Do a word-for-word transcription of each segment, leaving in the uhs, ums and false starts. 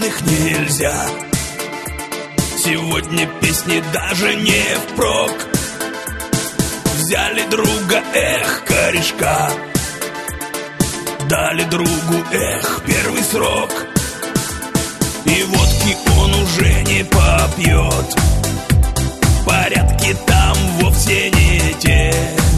их нельзя. Сегодня песни даже не впрок. Взяли друга, эх, корешка, дали другу, эх, первый срок. И водки он уже не попьет, порядки там вовсе не те.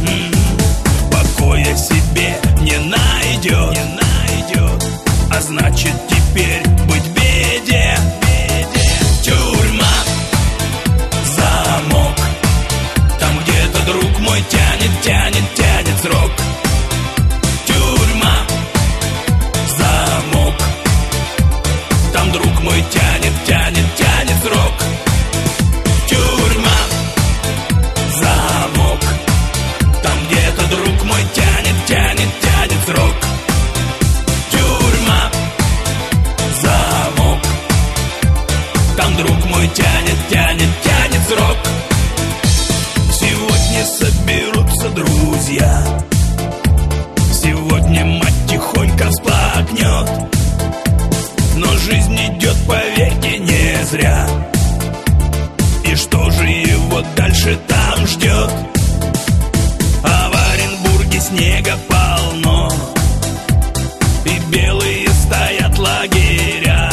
Покоя себе не найдет, не найдет, а значит теперь быть в беде. Тюрьма, замок, там где-то, друг мой, тянет, тянет, тянет срок. Тюрьма, замок, там, друг мой, тянет, тянет, тянет срок. Тюрьма, замок, там где-то, друг мой, тянет, тянет, тянет срок. Тюрьма, замок, там, друг мой, тянет, тянет, тянет срок. Сегодня соберутся друзья, сегодня мать тихонько всплакнет. Но жизнь идет, поверьте, не зря. И что же его дальше там ждет? А в Оренбурге снега полно, и белые стоят лагеря.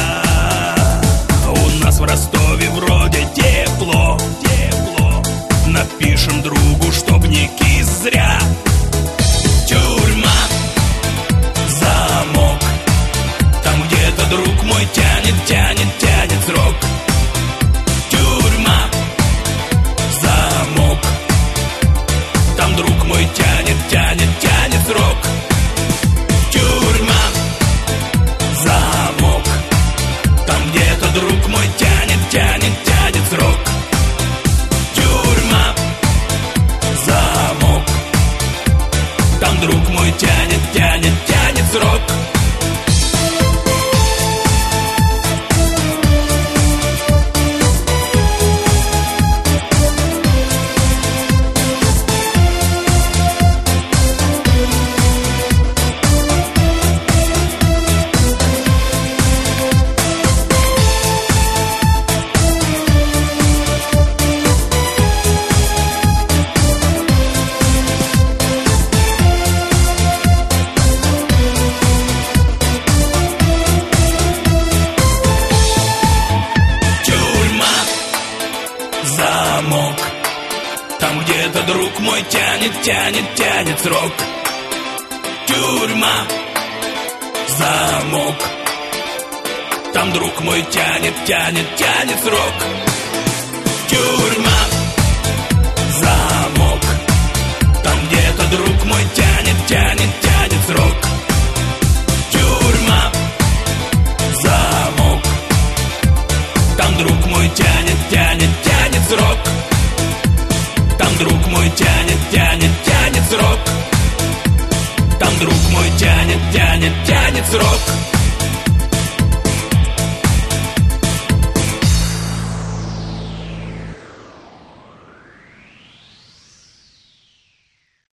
У нас в Ростове вроде тепло, тепло. Напишем другу, чтоб не кис зря. Тюрьма, замок, там где-то, друг мой, тянет, тянет, тянет срок. Тюрьма, замок, там, друг мой, тянет, тянет, тянет срок. Тюрьма, замок, там где-то, друг мой, тянет, тянет, тянет срок. Тюрьма, замок, там, друг мой, тянет, тянет, тянет срок. Замок, там где-то, друг мой, тянет, тянет, тянет срок. Тюрьма, замок, там, друг мой, тянет, тянет, тянет срок. Тюрьма, замок, там где-то, друг мой, тянет, тянет, тянет срок. Тюрьма, замок, там, друг мой, тянет, тянет, тянет срок. Там, друг мой, тянет, тянет, тянет срок. Там, друг мой, тянет, тянет, тянет срок.